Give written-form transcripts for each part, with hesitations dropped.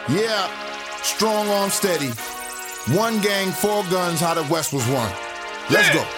Yeah, strong arm steady. One gang, 4 guns, how the West was won. Let's go.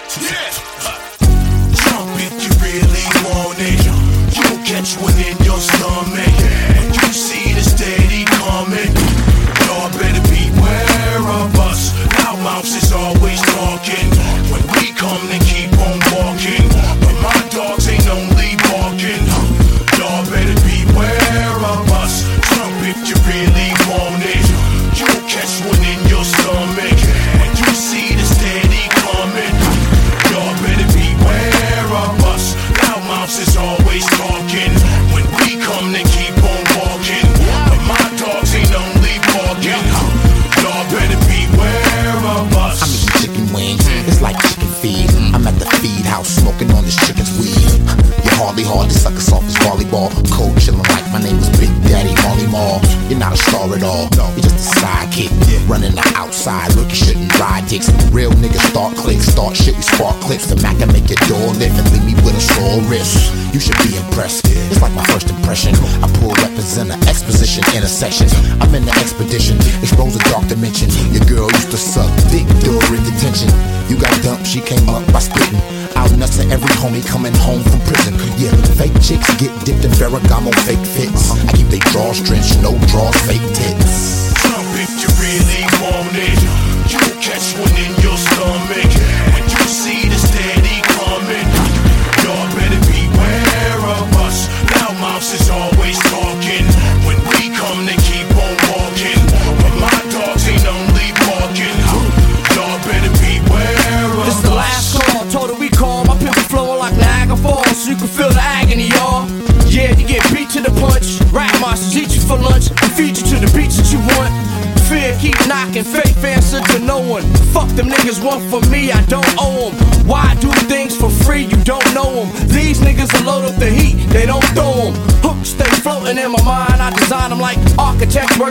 Jump if you really want it. You'll catch one in your stomach. When you see the steady coming, y'all better beware of us. Our mouths is always talking. When we come, then keep on walking. But my dogs ain't only barking. Y'all better beware of us. Jump if you really want it. You'll catch one in your stomach. When you see the steady coming, y'all better beware of us. Our mouths is always talking. When we come, then keep on walking. But my dogs ain't only barking. Y'all better beware of us. I'm eating chicken wings, it's like chicken feed. I'm at the feed house smoking on this chicken's weed. You're hardly hard to suck us off as volleyball. Cold chillin' like my name was Big Daddy Molly Mall. You're not a star at all, you're just a sidekick. Running the outside, look, you shouldn't ride dicks. Real niggas start clicks, start shit, we spark clips. The Mac can make your door lift and leave me with a sore wrist. You should be impressed, it's like my first impression. I pull weapons in an exposition intersection. I'm in the expedition, expose a dark dimension. Your girl used to suck dick during detention. You got dumped, she came up by spitting out nuts to every homie coming home from prison. Yeah, fake chicks get dipped in Ferragamo fake fits. I keep they drawers drenched, no draws, fake tits. Jump if you really want it. You'll catch one in your stomach. When you see the steady coming, y'all better beware of us. Our mouths is always talking. When we come, then keep on walking. But my dogs ain't only barking. Y'all better beware of us. This the last call, told her we call. My pistol flowing like Niagara Falls, so you can feel the agony, y'all. Yeah, you get beat to the punch. Rat monsters eat you for lunch and feed you to the beats that you want. Fear keep knocking, faith answer to no one. Fuck them niggas, one for me, I don't owe them. Why do things for free, you don't know them. These niggas will load up the heat, they don't throw them. Hooks stay floating in my mind, I design them like architects.